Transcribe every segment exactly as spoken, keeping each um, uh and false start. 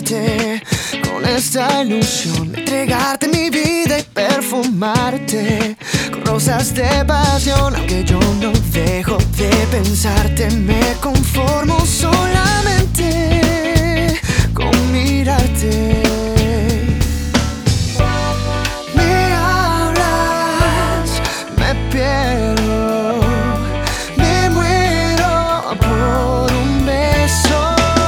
amarte con esta ilusión de entregarte mi vida y perfumarte con rosas de pasión. Aunque yo no dejo de pensarte, me conformo solamente con mirarte. Me hablas, me pierdo, me muero por un beso.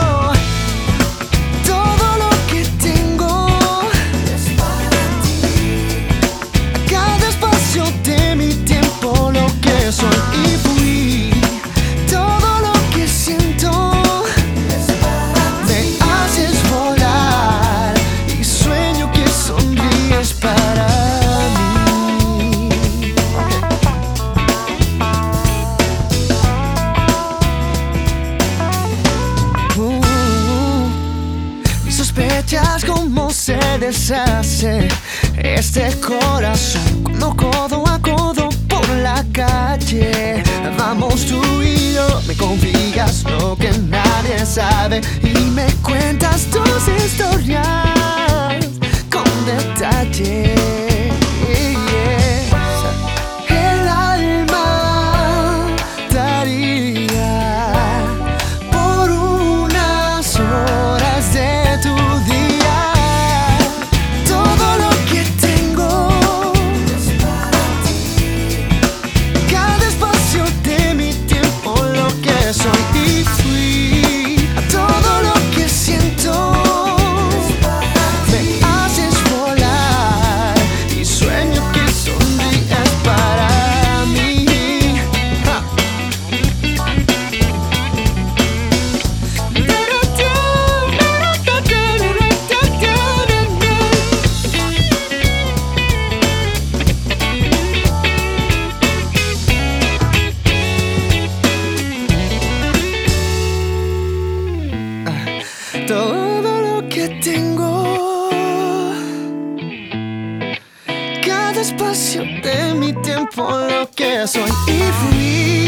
Todo lo que tengo es para ti. A cada espacio de mi tiempo lo que soy y fui. Todo lo que siento es para ti. Me haces volar y sueño que sonríes para mí. Uh, mis sospechas cómo se deshace este corazón cuando codo a codo por la calle vamos tú y yo. Me confías lo que nadie sabe y me cuentas tus historias con detalle. El alma daría por unas horas de tu día. Todo lo que tengo es para ti. Cada espacio de mi tiempo lo que soy y fui. Todo lo que siento es para ti. Me haces volar y sueño que sonríes para mí. Ja. Todo lo que tengo, cada espacio de mi tiempo, lo que soy y fui.